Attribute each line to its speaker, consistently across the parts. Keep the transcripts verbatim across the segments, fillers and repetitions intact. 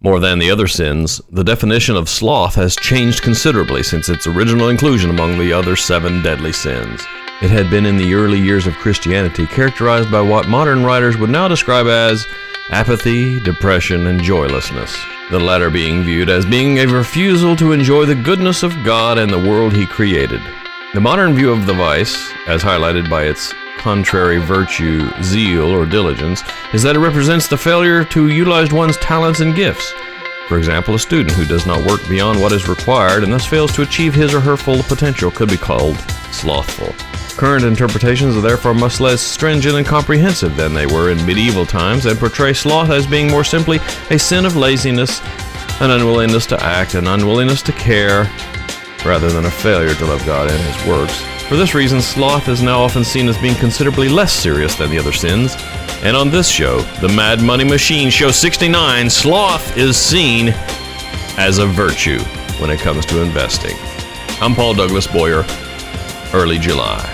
Speaker 1: More than the other sins, the definition of sloth has changed considerably since its original inclusion among the other seven deadly sins. It had been in the early years of Christianity characterized by what modern writers would now describe as apathy, depression, and joylessness, the latter being viewed as being a refusal to enjoy the goodness of God and the world He created. The modern view of the vice, as highlighted by its contrary virtue, zeal, or diligence, is that it represents the failure to utilize one's talents and gifts. For example, a student who does not work beyond what is required and thus fails to achieve his or her full potential could be called slothful. Current interpretations are therefore much less stringent and comprehensive than they were in medieval times and portray sloth as being more simply a sin of laziness, an unwillingness to act, an unwillingness to care, rather than a failure to love God and His works. For this reason, sloth is now often seen as being considerably less serious than the other sins. And on this show, the Mad Money Machine, Show sixty-nine, sloth is seen as a virtue when it comes to investing. I'm Paul Douglas Boyer, early July.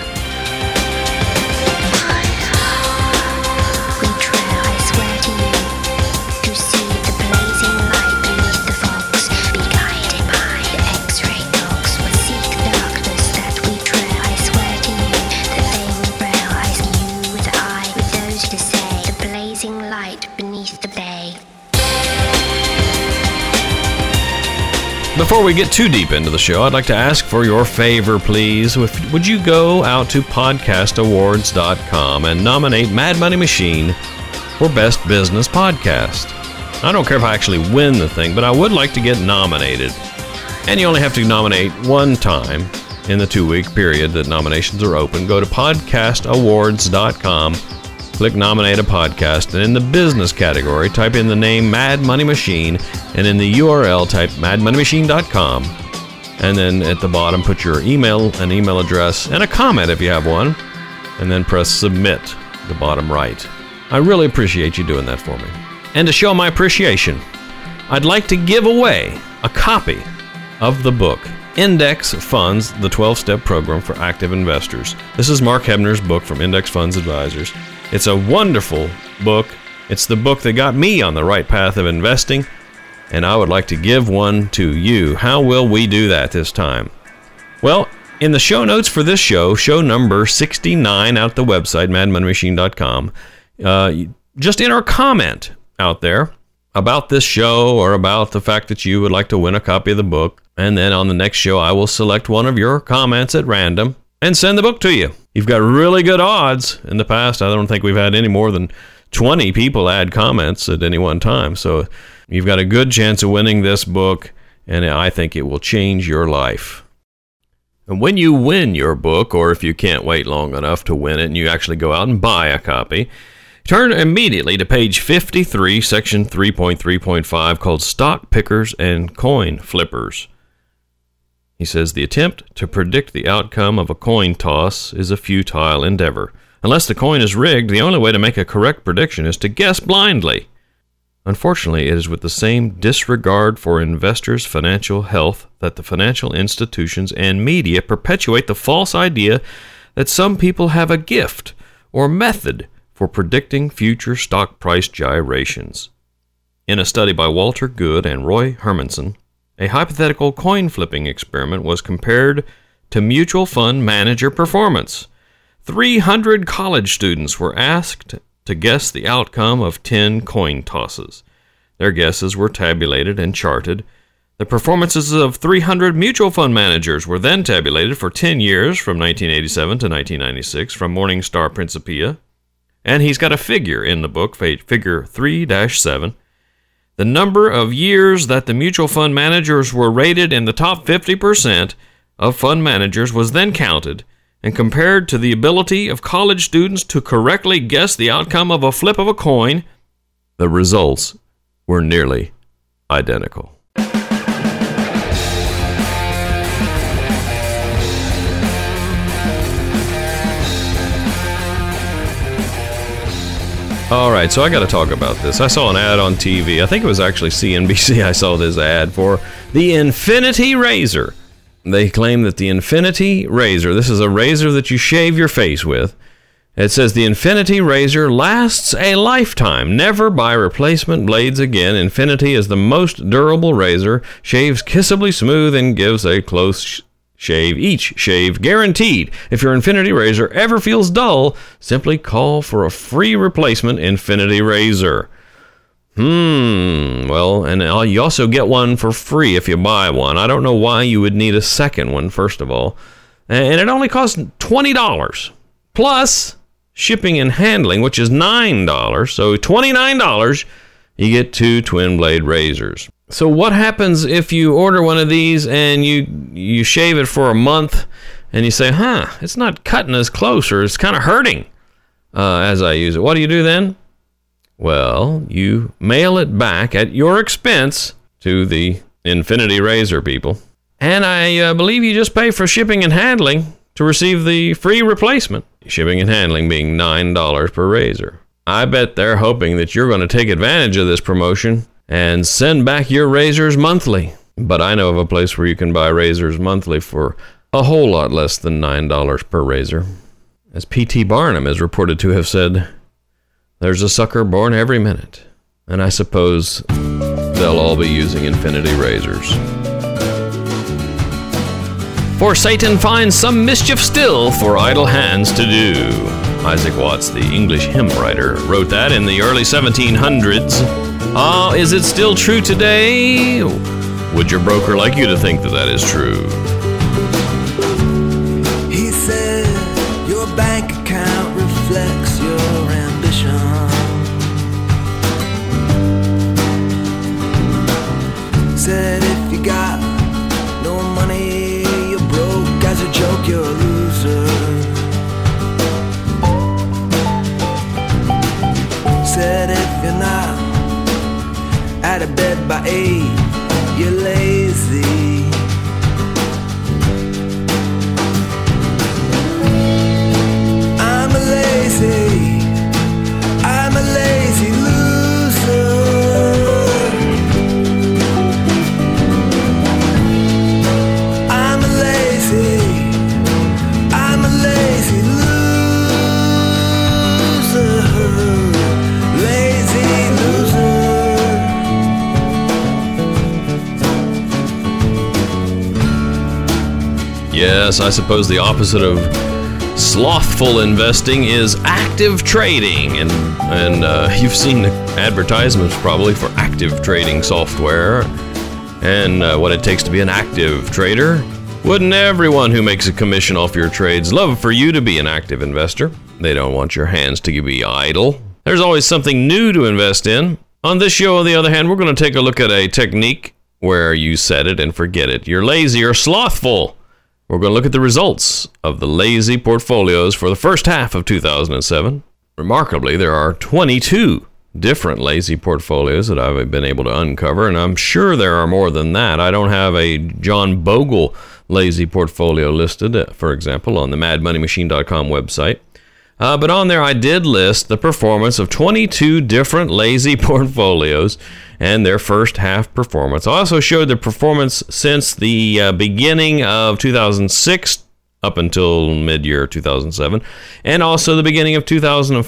Speaker 1: Before we get too deep into the show, I'd like to ask for your favor, please. Would you go out to podcast awards dot com and nominate Mad Money Machine for Best Business Podcast? I don't care if I actually win the thing, but I would like to get nominated. And you only have to nominate one time in the two-week period that nominations are open. Go to podcast awards dot com, click Nominate a Podcast, and in the business category, type in the name Mad Money Machine, and in the U R L, type mad money machine dot com. And then at the bottom, put your email, an email address, and a comment if you have one, and then press Submit, the bottom right. I really appreciate you doing that for me. And to show my appreciation, I'd like to give away a copy of the book, Index Funds, the twelve-Step Program for Active Investors. This is Mark Hebner's book from Index Funds Advisors. It's a wonderful book. It's the book that got me on the right path of investing, and I would like to give one to you. How will we do that this time? Well, in the show notes for this show, show number sixty-nine out at the website, mad money machine dot com, uh, just enter a comment out there about this show or about the fact that you would like to win a copy of the book, and then on the next show, I will select one of your comments at random and send the book to you. You've got really good odds. In the past, I don't think we've had any more than twenty people add comments at any one time. So you've got a good chance of winning this book, and I think it will change your life. And when you win your book, or if you can't wait long enough to win it and you actually go out and buy a copy, turn immediately to page fifty-three, section three point three point five, called Stock Pickers and Coin Flippers. He says, the attempt to predict the outcome of a coin toss is a futile endeavor. Unless the coin is rigged, the only way to make a correct prediction is to guess blindly. Unfortunately, it is with the same disregard for investors' financial health that the financial institutions and media perpetuate the false idea that some people have a gift or method for predicting future stock price gyrations. In a study by Walter Good and Roy Hermanson, a hypothetical coin flipping experiment was compared to mutual fund manager performance. three hundred college students were asked to guess the outcome of ten coin tosses. Their guesses were tabulated and charted. The performances of three hundred mutual fund managers were then tabulated for ten years, from nineteen eighty-seven to nineteen ninety-six, from Morningstar Principia. And he's got a figure in the book, figure three dash seven. The number of years that the mutual fund managers were rated in the top fifty percent of fund managers was then counted and compared to the ability of college students to correctly guess the outcome of a flip of a coin. The results were nearly identical. All right, so I got to talk about this. I saw an ad on T V. I think it was actually C N B C. I saw this ad for the Infinity Razor. They claim that the Infinity Razor, this is a razor that you shave your face with, It says the Infinity razor lasts a lifetime. Never buy replacement blades again. Infinity is the most durable razor, shaves kissably smooth, and gives a close shave each shave guaranteed. If your Infinity razor ever feels dull, simply call for a free replacement Infinity razor. Hmm, well, and you also get one for free if you buy one. I don't know why you would need a second one, first of all. And it only costs twenty dollars. Plus shipping and handling, which is nine dollars. So twenty-nine dollars, you get two twin blade razors. So what happens if you order one of these and you you shave it for a month and you say, huh, it's not cutting as close, or it's kind of hurting uh, as I use it? What do you do then? Well, you mail it back at your expense to the Infinity razor people. And I uh, believe you just pay for shipping and handling to receive the free replacement. Shipping and handling being nine dollars per razor. I bet they're hoping that you're going to take advantage of this promotion and send back your razors monthly. But I know of a place where you can buy razors monthly for a whole lot less than nine dollars per razor. As P T Barnum is reported to have said, there's a sucker born every minute. And I suppose they'll all be using Infinity razors. For Satan finds some mischief still for idle hands to do. Isaac Watts, the English hymn writer, wrote that in the early seventeen hundreds. Ah, uh, is it still true today? Would your broker like you to think that that is true?
Speaker 2: He said your bank account reflects your ambition. Said if you got no money, as a joke, you're a loser. Said if you're not out of bed by eight, you're lazy. I'm a lazy, I'm a lazy loser.
Speaker 1: Yes, I suppose the opposite of slothful investing is active trading. And, and uh, you've seen the advertisements probably for active trading software and uh, what it takes to be an active trader. Wouldn't everyone who makes a commission off your trades love for you to be an active investor? They don't want your hands to be idle. There's always something new to invest in. On this show, on the other hand, we're going to take a look at a technique where you set it and forget it. You're lazy or slothful. We're going to look at the results of the lazy portfolios for the first half of two thousand seven. Remarkably, there are twenty-two different lazy portfolios that I've been able to uncover, and I'm sure there are more than that. I don't have a John Bogle lazy portfolio listed, for example, on the mad money machine dot com website. Uh, but on there, I did list the performance of twenty-two different lazy portfolios and their first half performance. I also showed the performance since the uh, beginning of two thousand six up until mid-year two thousand seven, and also the beginning of two thousand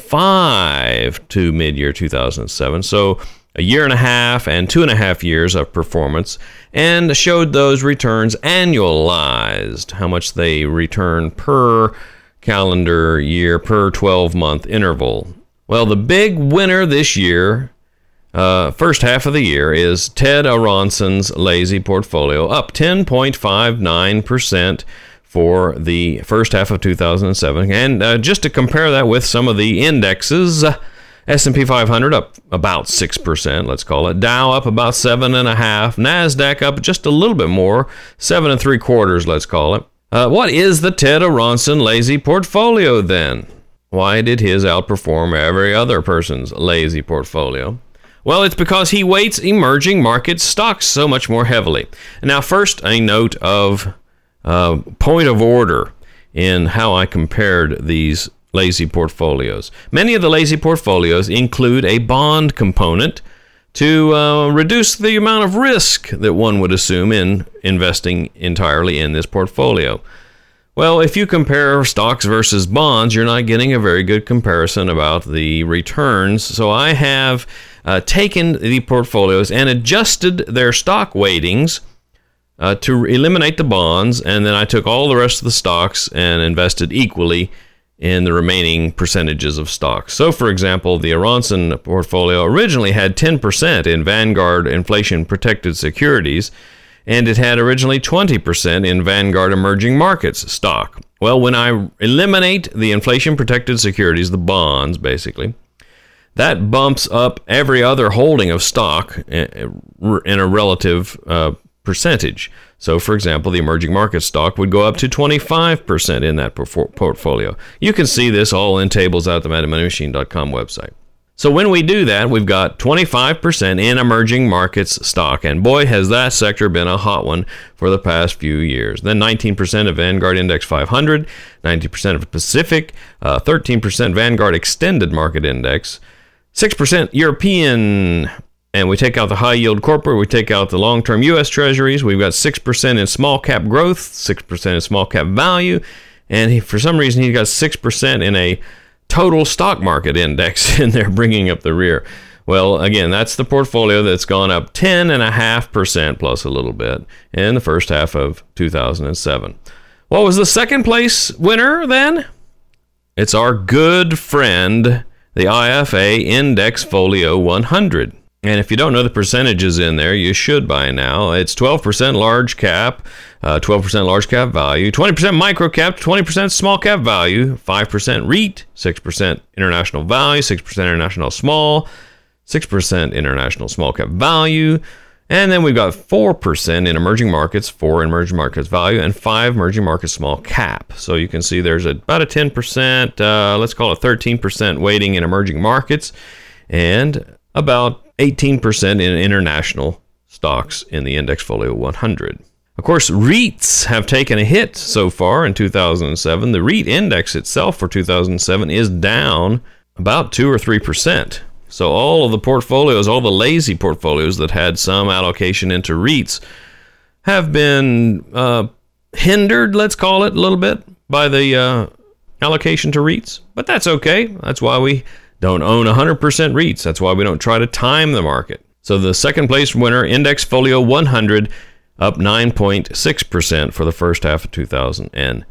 Speaker 1: five to mid-year two thousand seven. So a year and a half and two and a half years of performance, and showed those returns annualized, how much they return per calendar year, per twelve-month interval. Well, the big winner this year, uh, first half of the year, is Ted Aronson's lazy portfolio, up ten point five nine percent for the first half of two thousand seven. And uh, just to compare that with some of the indexes, uh, S and P five hundred up about six percent, let's call it. Dow up about seven point five percent. NASDAQ up just a little bit more, seven and three quarters, let's call it. Uh, what is the Ted Aronson lazy portfolio then? Why did his outperform every other person's lazy portfolio? Well, it's because he weights emerging market stocks so much more heavily. Now, first, a note of uh, point of order in how I compared these lazy portfolios. Many of the lazy portfolios include a bond component to uh, reduce the amount of risk that one would assume in investing entirely in this portfolio. Well, if you compare stocks versus bonds, you're not getting a very good comparison about the returns. So I have uh, taken the portfolios and adjusted their stock weightings uh, to eliminate the bonds, and then I took all the rest of the stocks and invested equally in the remaining percentages of stocks. So, for example, the Aronson portfolio originally had ten percent in Vanguard inflation-protected securities, and it had originally twenty percent in Vanguard emerging markets stock. Well, when I eliminate the inflation-protected securities, the bonds, basically, that bumps up every other holding of stock in a relative uh, percentage. So, for example, the emerging market stock would go up to twenty-five percent in that portfolio. You can see this all in tables at the mad money machine dot com website. So when we do that, we've got twenty-five percent in emerging markets stock. And boy, has that sector been a hot one for the past few years. Then nineteen percent of Vanguard Index five hundred, ninety percent of Pacific, uh, thirteen percent Vanguard Extended Market Index, six percent European, and we take out the high yield corporate, we take out the long-term U S Treasuries. We've got six percent in small cap growth, six percent in small cap value, and he, for some reason he's got six percent in a total stock market index in there, bringing up the rear. Well, again, that's the portfolio that's gone up ten point five percent plus a little bit in the first half of two thousand seven. What was the second place winner then? It's our good friend, the I F A Index Folio one hundred. And if you don't know the percentages in there, you should by now. It's twelve percent large cap, uh, twelve percent large cap value, twenty percent micro cap, twenty percent small cap value, five percent REIT, six percent international value, six percent international small, six percent international small cap value, and then we've got four percent in emerging markets, four in emerging markets value, and five emerging markets small cap. So you can see there's a, about a ten percent, uh, let's call it thirteen percent weighting in emerging markets, and about eighteen percent in international stocks in the Index Folio one hundred. Of course, REITs have taken a hit so far in two thousand seven. The REIT index itself for two thousand seven is down about two or three percent. So all of the portfolios, all the lazy portfolios that had some allocation into REITs have been uh, hindered, let's call it, a little bit by the uh, allocation to REITs. But that's okay. That's why we don't own one hundred percent REITs. That's why we don't try to time the market. So the second place winner, Index Folio one hundred, up nine point six percent for the first half of two thousand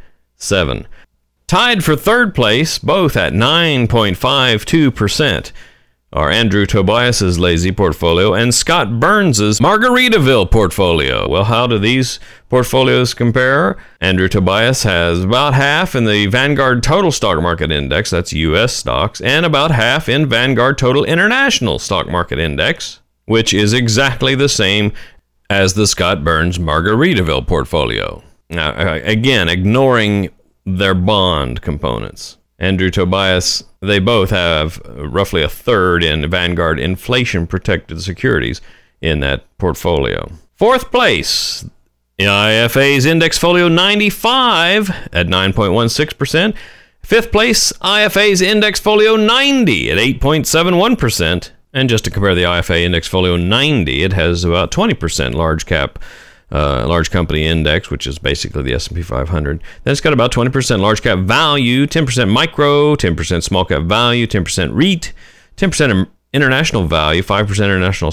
Speaker 1: seven. Tied for third place, both at nine point five two percent, are Andrew Tobias's lazy portfolio and Scott Burns's Margaritaville portfolio. Well, how do these portfolios compare? Andrew Tobias has about half in the Vanguard Total Stock Market Index, that's U S stocks, and about half in Vanguard Total International Stock Market Index, which is exactly the same as the Scott Burns Margaritaville portfolio. Now, again, ignoring their bond components. Andrew Tobias, they both have roughly a third in Vanguard inflation-protected securities in that portfolio. Fourth place, the I F A's Index Folio ninety-five at nine point one six percent. Fifth place, I F A's Index Folio ninety at eight point seven one percent. And just to compare the I F A Index Folio ninety, it has about twenty percent large cap Uh, large company index, which is basically the S and P five hundred. Then it's got about twenty percent large cap value, ten percent micro, ten percent small cap value, ten percent REIT, ten percent international value, five percent international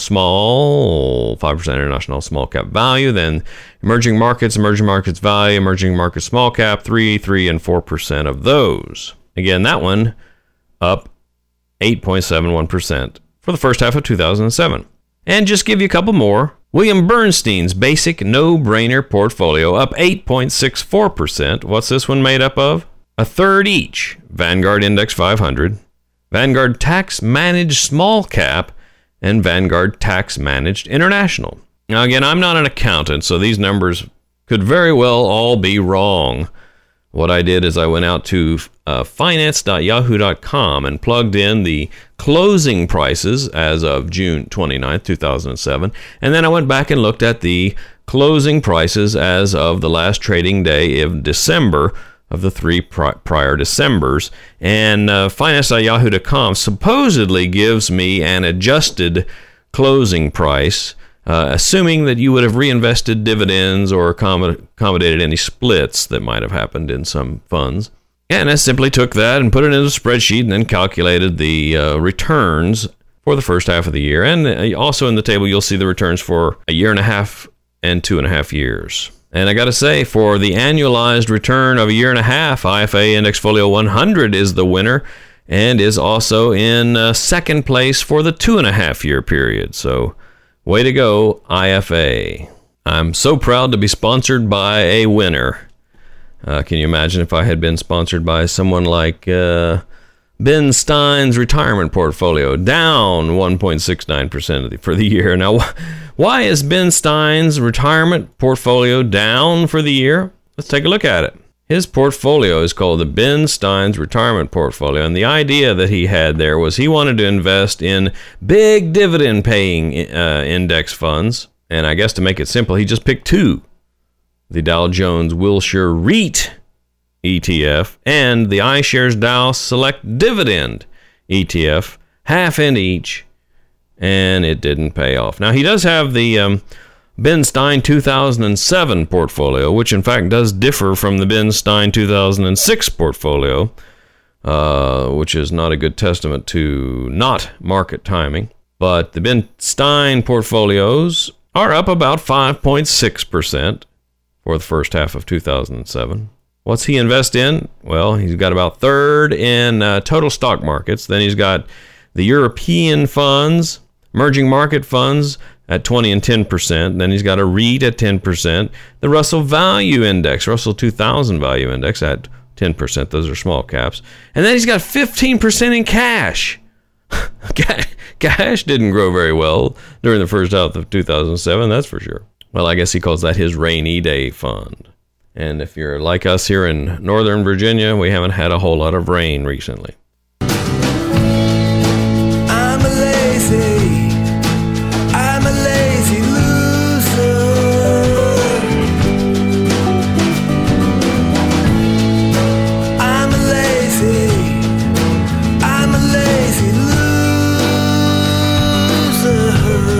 Speaker 1: small, five percent international small cap value, then emerging markets, emerging markets value, emerging markets small cap, three, three, and four percent of those. Again, that one up eight point seven one percent for the first half of two thousand seven. And just give you a couple more. William Bernstein's Basic No-Brainer portfolio up eight point six four percent. What's this one made up of? A third each. Vanguard Index five hundred, Vanguard Tax Managed Small Cap, and Vanguard Tax Managed International. Now again, I'm not an accountant, so these numbers could very well all be wrong. What I did is I went out to uh, finance dot yahoo dot com and plugged in the closing prices as of June twenty-ninth, two thousand seven. And then I went back and looked at the closing prices as of the last trading day of December of the three pri- prior Decembers. And uh, finance dot yahoo dot com supposedly gives me an adjusted closing price uh, assuming that you would have reinvested dividends or accommod- accommodated any splits that might have happened in some funds. And I simply took that and put it in a spreadsheet and then calculated the uh, returns for the first half of the year. And also in the table, you'll see the returns for a year and a half and two and a half years. And I got to say, for the annualized return of a year and a half, I F A Indexfolio one hundred is the winner and is also in uh, second place for the two and a half year period. So way to go, I F A. I'm so proud to be sponsored by a winner. Uh, can you imagine if I had been sponsored by someone like uh, Ben Stein's retirement portfolio, down one point six nine percent for the year. Now, why is Ben Stein's retirement portfolio down for the year? Let's take a look at it. His portfolio is called the Ben Stein's retirement portfolio, and the idea that he had there was he wanted to invest in big dividend-paying uh, index funds, and I guess to make it simple, he just picked two. The Dow Jones Wilshire REIT E T F and the iShares Dow Select Dividend E T F, half in each, and it didn't pay off. Now, he does have the um, Ben Stein two thousand seven portfolio, which in fact does differ from the Ben Stein two thousand six portfolio, uh, which is not a good testament to not market timing. But the Ben Stein portfolios are up about five point six percent for the first half of two thousand seven. What's he invest in? Well, he's got about third in uh, total stock markets. Then he's got the European funds, emerging market funds at twenty and ten percent. Then he's got a REIT at ten percent. The Russell Value Index, Russell two thousand Value Index at ten percent. Those are small caps. And then he's got fifteen percent in cash. Cash didn't grow very well during the first half of two thousand seven, that's for sure. Well, I guess he calls that his rainy day fund. And if you're like us here in Northern Virginia, we haven't had a whole lot of rain recently.
Speaker 2: I'm a lazy, I'm a lazy loser. I'm a lazy, I'm a lazy loser.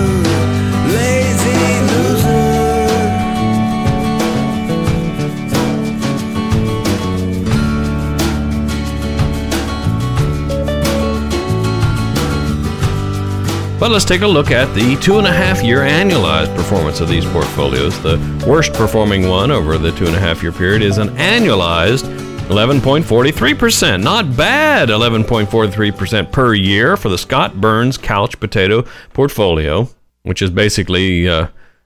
Speaker 2: Lazy loser.
Speaker 1: But let's take a look at the two and a half year annualized performance of these portfolios. The worst performing one over the two and a half year period is an annualized eleven point four three percent. Not bad, eleven point four three percent per year for the Scott Burns Couch Potato portfolio, which is basically uh,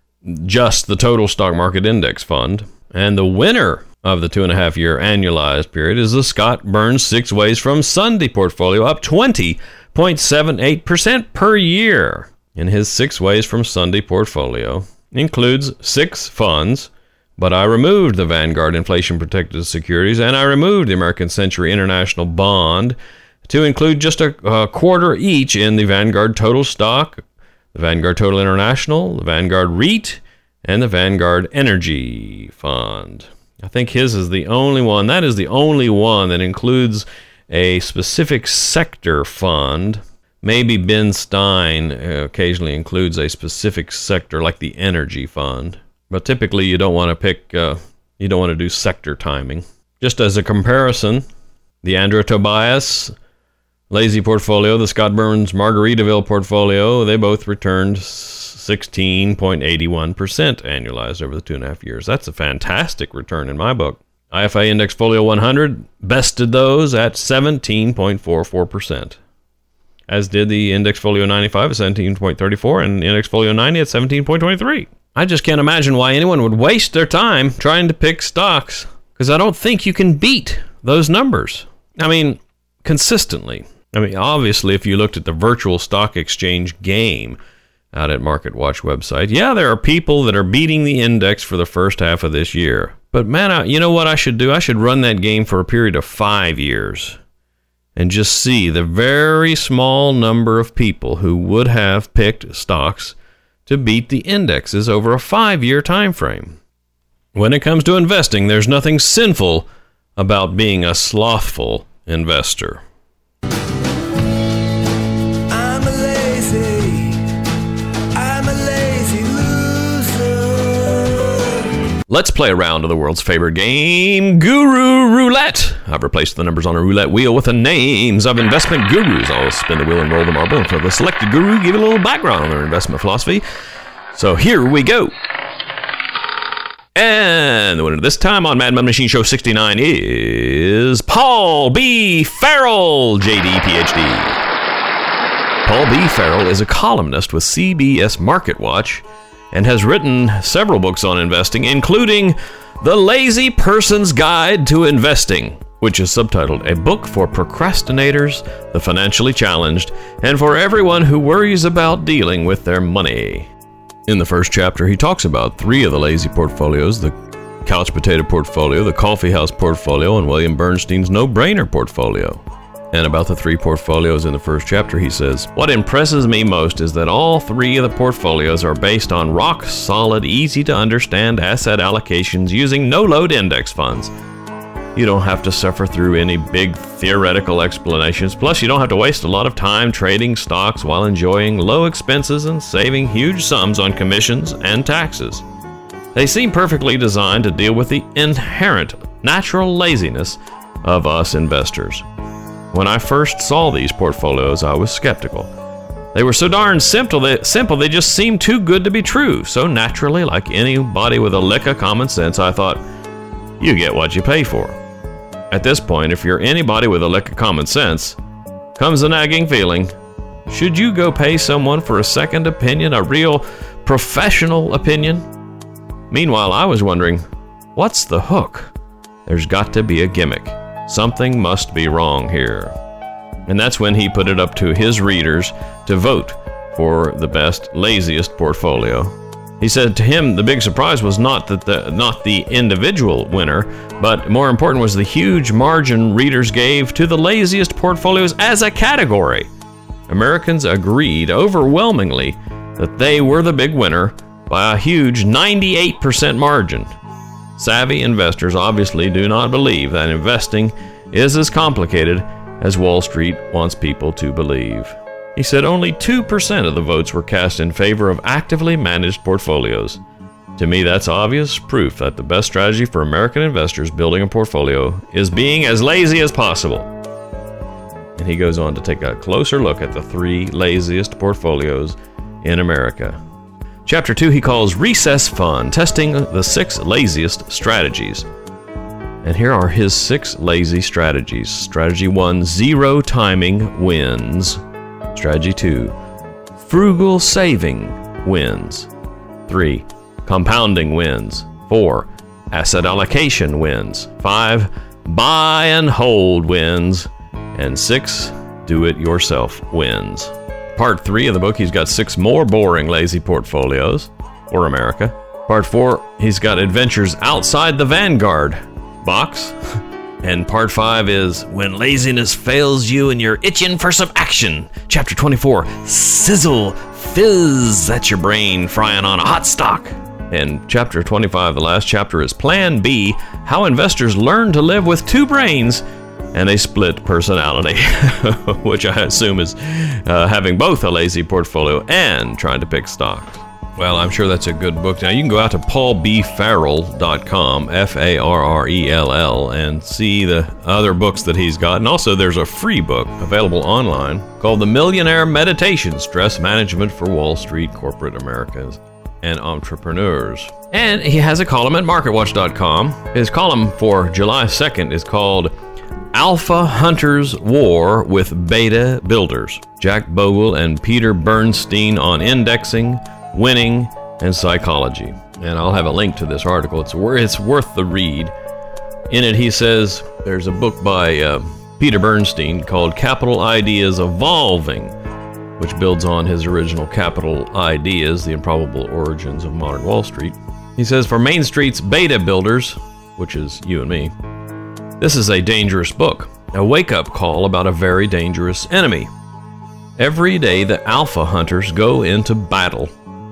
Speaker 1: just the total stock market index fund. And the winner of the two and a half year annualized period is the Scott Burns Six Ways from Sunday portfolio, up twenty point seven eight percent per year. In his Six Ways from Sunday portfolio includes six funds, but I removed the Vanguard Inflation Protected Securities and I removed the American Century International Bond to include just a, a quarter each in the Vanguard Total Stock, the Vanguard Total International, the Vanguard REIT, and the Vanguard Energy Fund. I think his is the only one, that is the only one that includes a specific sector fund. Maybe Ben Stein occasionally includes a specific sector like the energy fund, but typically you don't want to pick, uh, you don't want to do sector timing. Just as a comparison, the Andrea Tobias Lazy portfolio, the Scott Burns Margaritaville portfolio, they both returned sixteen point eight one percent annualized over the two and a half years. That's a fantastic return in my book. I F A Indexfolio one hundred bested those at seventeen point four four percent, as did the Indexfolio ninety-five at seventeen point three four and Indexfolio ninety at seventeen point two three. I just can't imagine why anyone would waste their time trying to pick stocks, because I don't think you can beat those numbers. I mean, consistently. I mean, obviously, if you looked at the virtual stock exchange game out at MarketWatch website, yeah, there are people that are beating the index for the first half of this year. But man, I, you know what I should do? I should run that game for a period of five years and just see the very small number of people who would have picked stocks to beat the indexes over a five-year time frame. When it comes to investing, there's nothing sinful about being a slothful investor.
Speaker 2: I'm a lazy, I'm a lazy loser.
Speaker 1: Let's play a round of the world's favorite game, Guru Roulette. I've replaced the numbers on a roulette wheel with the names of investment gurus. I'll spin the wheel and roll the marble, and for the selected guru, give it a little background on their investment philosophy. So here we go. And the winner this time on Mad Money Machine Show sixty-nine is Paul B. Farrell, J D, P H D. Paul B. Farrell is a columnist with C B S Market Watch and has written several books on investing, including The Lazy Person's Guide to Investing, which is subtitled A Book for Procrastinators, the Financially Challenged, and for everyone who worries about dealing with their money. In the first chapter, he talks about three of the lazy portfolios, the couch potato portfolio, the coffee house portfolio, and William Bernstein's no-brainer portfolio. And about the three portfolios in the first chapter, he says, what impresses me most is that all three of the portfolios are based on rock-solid, easy-to-understand asset allocations using no-load index funds. You don't have to suffer through any big theoretical explanations. Plus, you don't have to waste a lot of time trading stocks while enjoying low expenses and saving huge sums on commissions and taxes. They seem perfectly designed to deal with the inherent natural laziness of us investors. When I first saw these portfolios, I was skeptical. They were so darn simple, they, simple, they just seemed too good to be true. So naturally, like anybody with a lick of common sense, I thought, you get what you pay for. At this point, if you're anybody with a lick of common sense, comes the nagging feeling, should you go pay someone for a second opinion, a real professional opinion? Meanwhile, I was wondering, what's the hook? There's got to be a gimmick. Something must be wrong here. And that's when he put it up to his readers to vote for the best, laziest portfolio. He said to him the big surprise was not that the not the individual winner, but more important was the huge margin readers gave to the laziest portfolios as a category. Americans agreed overwhelmingly that they were the big winner by a huge ninety-eight percent margin. Savvy investors obviously do not believe that investing is as complicated as Wall Street wants people to believe. He said only two percent of the votes were cast in favor of actively managed portfolios. To me, that's obvious proof that the best strategy for American investors building a portfolio is being as lazy as possible. And he goes on to take a closer look at the three laziest portfolios in America. Chapter two he calls Recess Fun, testing the six laziest strategies. And here are his six lazy strategies. Strategy one, zero timing wins. Strategy two, frugal saving wins. Three, compounding wins. Four, asset allocation wins. Five, buy and hold wins. And six, do it yourself wins. Part three of the book, he's got six more boring, lazy portfolios for America. Part four, he's got adventures outside the Vanguard box. And part five is when laziness fails you and you're itching for some action. Chapter twenty-four, sizzle, fizz, that's your brain frying on a hot stock. And chapter twenty-five, the last chapter, is Plan B, how investors learn to live with two brains and a split personality, which I assume is uh, having both a lazy portfolio and trying to pick stocks. Well, I'm sure that's a good book. Now, you can go out to paul b farrell dot com, F A R R E L L, and see the other books that he's got. And also, there's a free book available online called The Millionaire Meditation, Stress Management for Wall Street, Corporate Americans, and Entrepreneurs. And he has a column at market watch dot com. His column for July second is called Alpha Hunters War with Beta Builders. Jack Bogle and Peter Bernstein on indexing, winning, and psychology. And I'll have a link to this article. It's worth, it's worth the read. In it, he says there's a book by uh, Peter Bernstein called Capital Ideas Evolving, which builds on his original Capital Ideas, The Improbable Origins of Modern Wall Street. He says, for Main Street's beta builders, which is you and me, this is a dangerous book, a wake-up call about a very dangerous enemy. Every day the alpha hunters go into battle,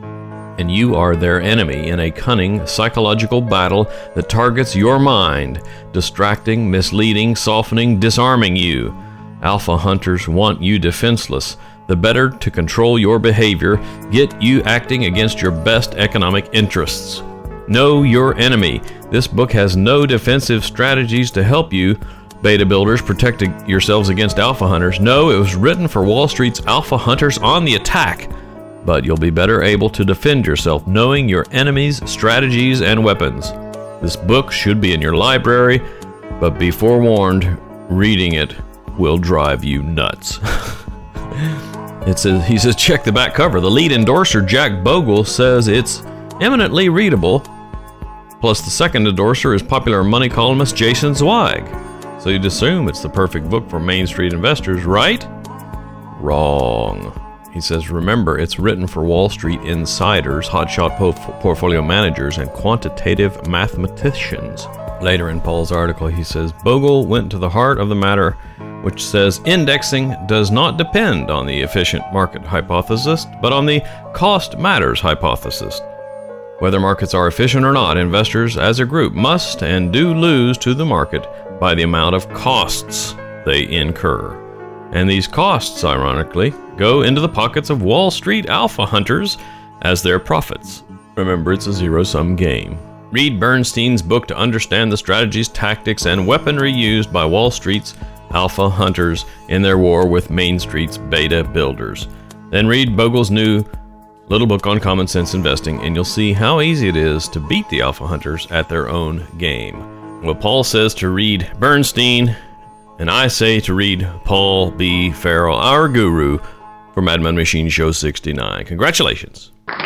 Speaker 1: and you are their enemy in a cunning psychological battle that targets your mind, distracting, misleading, softening, disarming you. Alpha hunters want you defenseless. The better to control your behavior, get you acting against your best economic interests. Know Your Enemy. This book has no defensive strategies to help you, beta builders, protect yourselves against alpha hunters. No, it was written for Wall Street's alpha hunters on the attack, but you'll be better able to defend yourself knowing your enemy's strategies and weapons. This book should be in your library, but be forewarned, reading it will drive you nuts. It says, he says, check the back cover. The lead endorser, Jack Bogle, says it's eminently readable. Plus, the second endorser is popular money columnist Jason Zweig. So you'd assume it's the perfect book for Main Street investors, right? Wrong. He says, remember, it's written for Wall Street insiders, hotshot po- portfolio managers, and quantitative mathematicians. Later in Paul's article, he says, Bogle went to the heart of the matter, which says indexing does not depend on the efficient market hypothesis, but on the cost matters hypothesis. Whether markets are efficient or not, investors as a group must and do lose to the market by the amount of costs they incur. And these costs, ironically, go into the pockets of Wall Street alpha hunters as their profits. Remember, it's a zero-sum game. Read Bernstein's book to understand the strategies, tactics, and weaponry used by Wall Street's alpha hunters in their war with Main Street's beta builders. Then read Bogle's new little book on common sense investing, and you'll see how easy it is to beat the alpha hunters at their own game. Well, Paul says to read Bernstein, and I say to read Paul B. Farrell, our guru, for Mad Money Machine Show sixty-nine. Congratulations.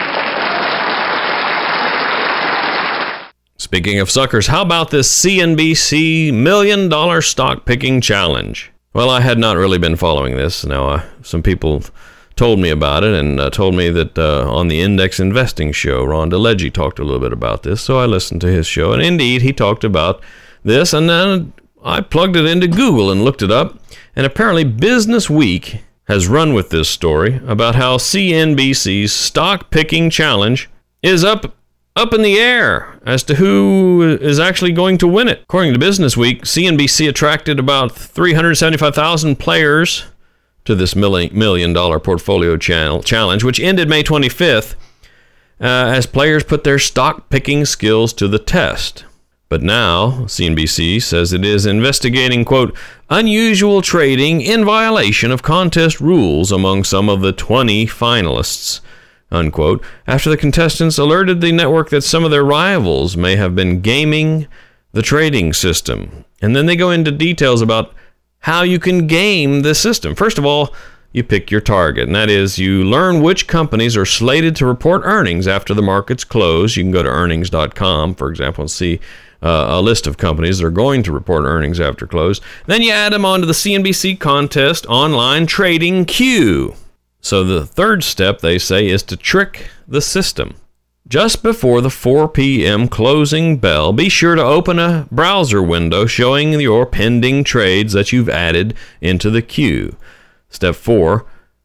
Speaker 1: Speaking of suckers, how about this C N B C Million Dollar Stock Picking Challenge? Well, I had not really been following this. Now, uh, some people told me about it and uh, told me that uh, on the Index Investing Show, Ron DeLegge talked a little bit about this, so I listened to his show, and indeed, he talked about this, and then I plugged it into Google and looked it up, and apparently Business Week has run with this story about how C N B C's Stock Picking Challenge is up up in the air as to who is actually going to win it. According to Business Week, C N B C attracted about three hundred seventy-five thousand players to this million dollar portfolio channel challenge, which ended May twenty-fifth, uh, as players put their stock picking skills to the test. But now, C N B C says it is investigating, quote, unusual trading in violation of contest rules among some of the twenty finalists, unquote, after the contestants alerted the network that some of their rivals may have been gaming the trading system. And then they go into details about how you can game the system. First of all, you pick your target, and that is you learn which companies are slated to report earnings after the markets close. You can go to earnings dot com, for example, and see uh, a list of companies that are going to report earnings after close. Then you add them onto the C N B C contest online trading queue. So the third step, they say, is to trick the system. Just before the four p.m. closing bell, be sure to open a browser window showing your pending trades that you've added into the queue. Step four,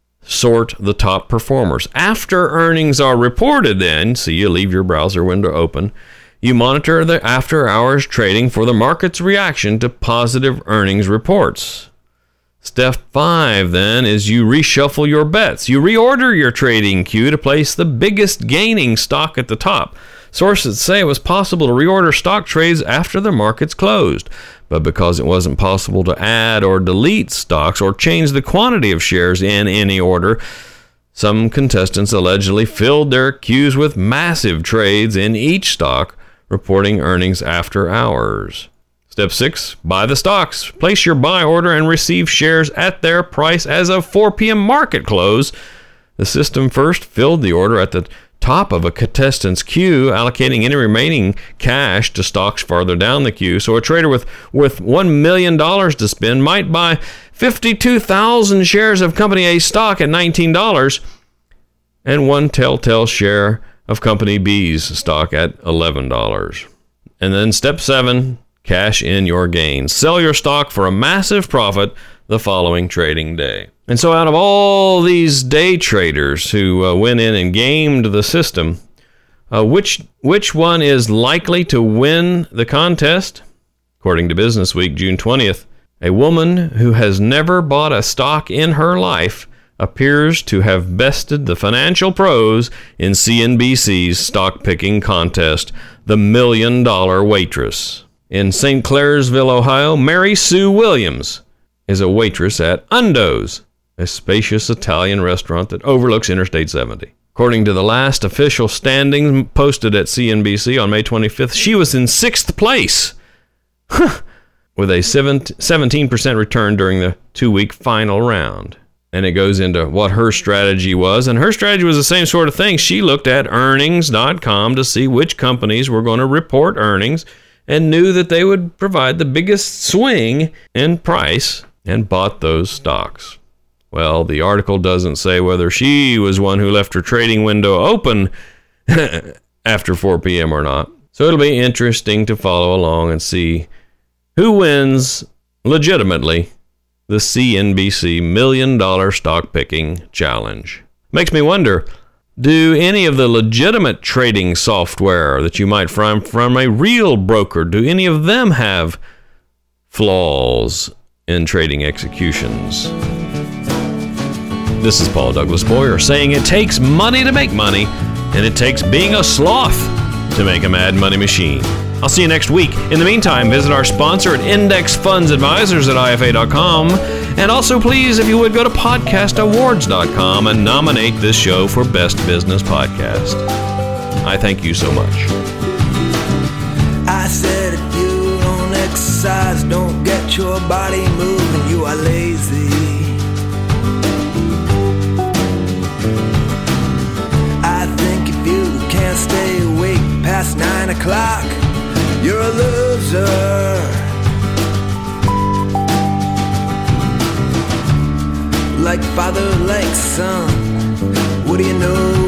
Speaker 1: sort the top performers. After earnings are reported, then, so you leave your browser window open, you monitor the after-hours trading for the market's reaction to positive earnings reports. Step five, then, is you reshuffle your bets. You reorder your trading queue to place the biggest gaining stock at the top. Sources say it was possible to reorder stock trades after the markets closed, but because it wasn't possible to add or delete stocks or change the quantity of shares in any order, some contestants allegedly filled their queues with massive trades in each stock, reporting earnings after hours. Step six, buy the stocks. Place your buy order and receive shares at their price as of four p.m. market close. The system first filled the order at the top of a contestant's queue, allocating any remaining cash to stocks farther down the queue. So a trader with, with one million dollars to spend might buy fifty-two thousand shares of Company A stock at nineteen dollars and one telltale share of Company B's stock at eleven dollars. And then step seven, cash in your gains. Sell your stock for a massive profit the following trading day. And so out of all these day traders who uh, went in and gamed the system, uh, which which one is likely to win the contest? According to Business Week, June twentieth, a woman who has never bought a stock in her life appears to have bested the financial pros in C N B C's stock-picking contest, The Million Dollar Waitress. In Saint Clairsville, Ohio, Mary Sue Williams is a waitress at Undo's, a spacious Italian restaurant that overlooks Interstate seventy. According to the last official standings posted at C N B C on May twenty-fifth, she was in sixth place, with a seventeen percent return during the two-week final round. And it goes into what her strategy was. And her strategy was the same sort of thing. She looked at earnings dot com to see which companies were going to report earnings and knew that they would provide the biggest swing in price and bought those stocks. Well, the article doesn't say whether she was one who left her trading window open after four p.m. or not. So it'll be interesting to follow along and see who wins legitimately the C N B C Million Dollar Stock Picking Challenge. Makes me wonder, do any of the legitimate trading software that you might find from a real broker, do any of them have flaws in trading executions? This is Paul Douglas Boyer saying it takes money to make money, and it takes being a sloth to make a mad money machine. I'll see you next week. In the meantime, visit our sponsor at Index Funds Advisors at I F A dot com. And also, please, if you would, go to podcast awards dot com and nominate this show for Best Business Podcast. I thank you so much.
Speaker 2: I said if you don't exercise, don't get your body moving, you are lazy. I think if you can't stay awake past nine o'clock, you're a loser. Like father, like son, what do you know